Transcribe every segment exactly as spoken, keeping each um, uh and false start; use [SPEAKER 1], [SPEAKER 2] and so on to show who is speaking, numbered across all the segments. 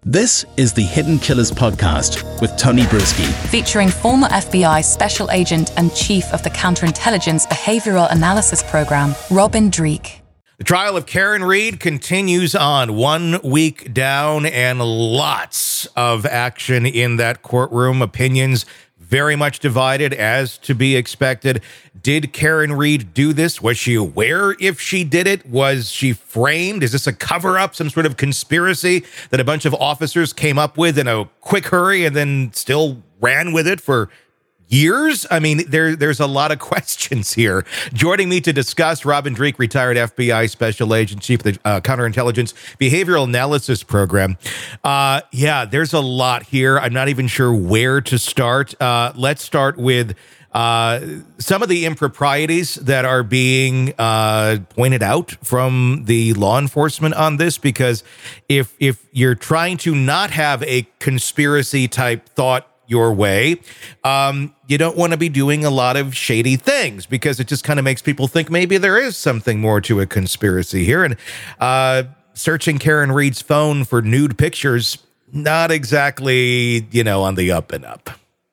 [SPEAKER 1] This is the Hidden Killers podcast with Tony Brueski,
[SPEAKER 2] featuring former F B I Special Agent and Chief of the Counterintelligence Behavioral Analysis Program, Robin Dreeke.
[SPEAKER 3] The trial of Karen Read continues on, one week down, and lots of action in that courtroom. Opinions very much divided, as to be expected. Did Karen Read do this? Was she aware if she did it? Was she framed? Is this a cover-up, some sort of conspiracy that a bunch of officers came up with in a quick hurry and then still ran with it for years? I mean, there, there's a lot of questions here. Joining me to discuss, Robin Dreeke, retired F B I Special Agent, Chief of the uh, Counterintelligence Behavioral Analysis Program. Uh, yeah, there's a lot here. I'm not even sure where to start. Uh, let's start with uh, some of the improprieties that are being uh, pointed out from the law enforcement on this, because if if you're trying to not have a conspiracy type thought your way, um, you don't want to be doing a lot of shady things, because it just kind of makes people think maybe there is something more to a conspiracy here. And uh, searching Karen Read's phone for nude pictures, not exactly, you know, on the up and up.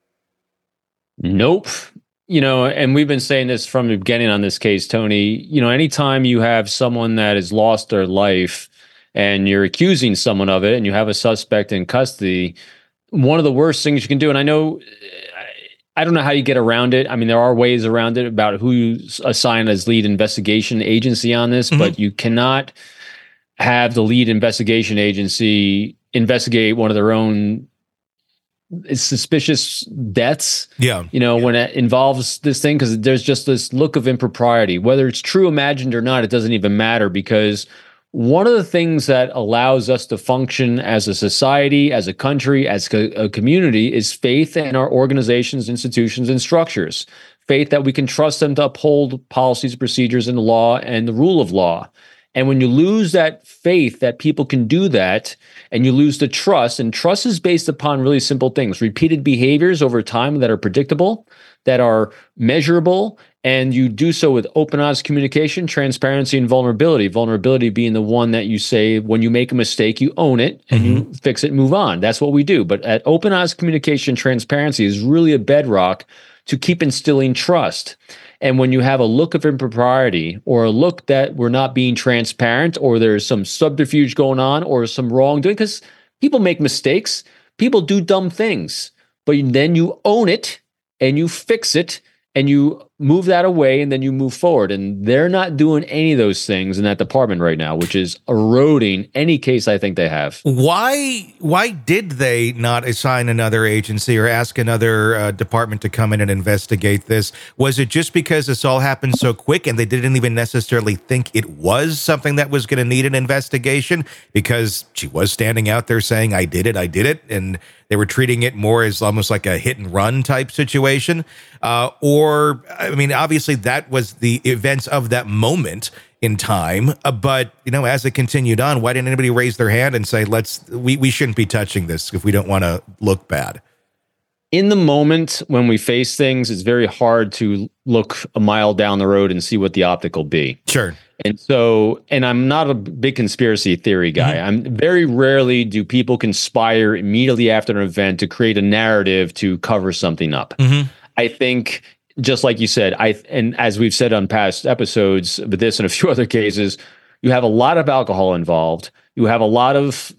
[SPEAKER 4] Nope. You know, and we've been saying this from the beginning on this case, Tony. You know, anytime you have someone that has lost their life and you're accusing someone of it and you have a suspect in custody, one of the worst things you can do, and I know, I don't know how you get around it. I mean, there are ways around it about who's assigned as lead investigation agency on this, mm-hmm. but you cannot have the lead investigation agency investigate one of their own suspicious deaths.
[SPEAKER 3] Yeah.
[SPEAKER 4] You know,
[SPEAKER 3] yeah.
[SPEAKER 4] when it involves this thing, because there's just this look of impropriety. Whether it's true, imagined or not, it doesn't even matter, because one of the things that allows us to function as a society, as a country, as co- a community is faith in our organizations, institutions, and structures. Faith that we can trust them to uphold policies, procedures, and the law and the rule of law. And when you lose that faith that people can do that, and you lose the trust, and trust is based upon really simple things, repeated behaviors over time that are predictable, that are measurable, and you do so with open, honest communication, transparency, and vulnerability. Vulnerability being the one that you say, when you make a mistake, you own it and mm-hmm. you fix it and move on. That's what we do. But at open, honest communication, transparency is really a bedrock to keep instilling trust. And when you have a look of impropriety, or a look that we're not being transparent, or there's some subterfuge going on, or some wrongdoing, because people make mistakes, people do dumb things, but then you own it and you fix it and you move that away, and then you move forward. And they're not doing any of those things in that department right now, which is eroding any case I think they have.
[SPEAKER 3] Why why did they not assign another agency or ask another uh, department to come in and investigate this? Was it just because this all happened so quick and they didn't even necessarily think it was something that was going to need an investigation? Because she was standing out there saying, I did it, I did it, and they were treating it more as almost like a hit and run type situation. Uh, or, I mean, obviously that was the events of that moment in time. Uh, but, you know, as it continued on, why didn't anybody raise their hand and say, let's, we, we shouldn't be touching this if we don't want to look bad?
[SPEAKER 4] In the moment when we face things, it's very hard to look a mile down the road and see what the optic will be.
[SPEAKER 3] Sure.
[SPEAKER 4] And so, and I'm not a big conspiracy theory guy. Mm-hmm. I'm very rarely do people conspire immediately after an event to create a narrative to cover something up. Mm-hmm. I think, just like you said, I and as we've said on past episodes, but this and a few other cases, you have a lot of alcohol involved. You have a lot of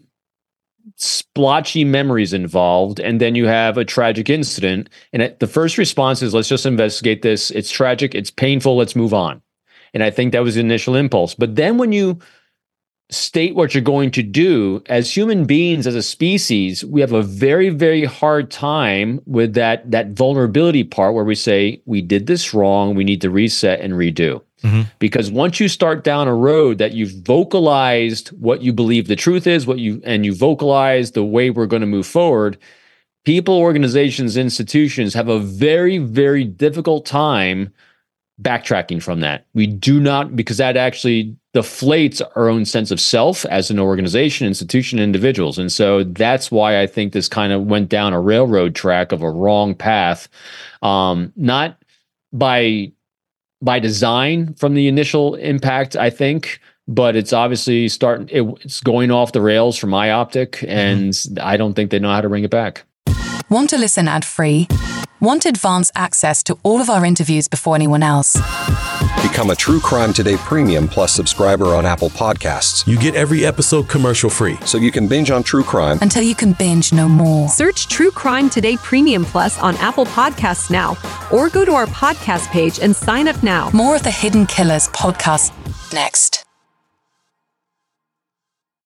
[SPEAKER 4] splotchy memories involved, and then you have a tragic incident. And it, the first response is, let's just investigate this. It's tragic. It's painful. Let's move on. And I think that was the initial impulse. But then when you state what you're going to do, as human beings, as a species, we have a very, very hard time with that, that vulnerability part where we say, we did this wrong, we need to reset and redo. Mm-hmm. Because once you start down a road that you've vocalized what you believe the truth is, what you and you vocalize the way we're going to move forward, people, organizations, institutions have a very, very difficult time backtracking from that. We do not, because that actually deflates our own sense of self as an organization, institution, individuals. And so that's why I think this kind of went down a railroad track of a wrong path, um, not by by design from the initial impact, I think, but it's obviously starting. It, it's going off the rails from my optic, and mm-hmm. I don't think they know how to bring it back.
[SPEAKER 2] Want to listen ad-free? Want advanced access to all of our interviews before anyone else?
[SPEAKER 5] Become a True Crime Today Premium Plus subscriber on Apple Podcasts.
[SPEAKER 6] You get every episode commercial-free.
[SPEAKER 5] So you can binge on true crime
[SPEAKER 2] until you can binge no more.
[SPEAKER 7] Search True Crime Today Premium Plus on Apple Podcasts now, or go to our podcast page and sign up now.
[SPEAKER 2] More of the Hidden Killers podcast next.